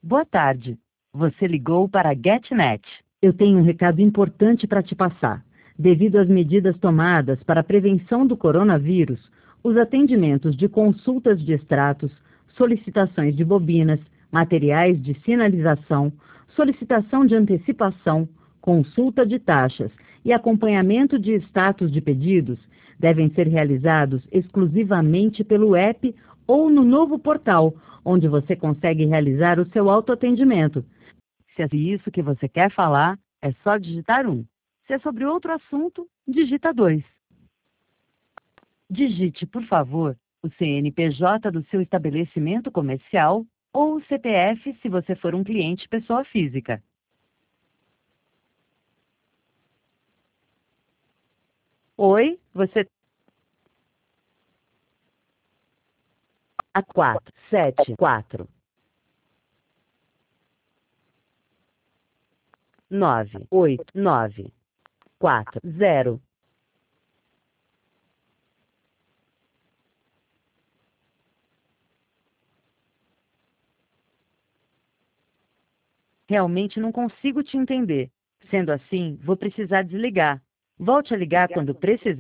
Boa tarde. Você ligou para a GetNet. Eu tenho um recado importante para te passar. Devido às medidas tomadas para a prevenção do coronavírus, os atendimentos de consultas de extratos, solicitações de bobinas, materiais de sinalização, solicitação de antecipação, consulta de taxas e acompanhamento de status de pedidos devem ser realizados exclusivamente pelo app ou no novo portal, onde você consegue realizar o seu autoatendimento. Se é isso que você quer falar, é só digitar 1. Se é sobre outro assunto, digita 2. Digite, por favor, o CNPJ do seu estabelecimento comercial ou o CPF se você for um cliente pessoa física. Oi, você... A 474 98940. Realmente não consigo te entender. Sendo assim, vou precisar desligar. Volte a ligar quando precisar.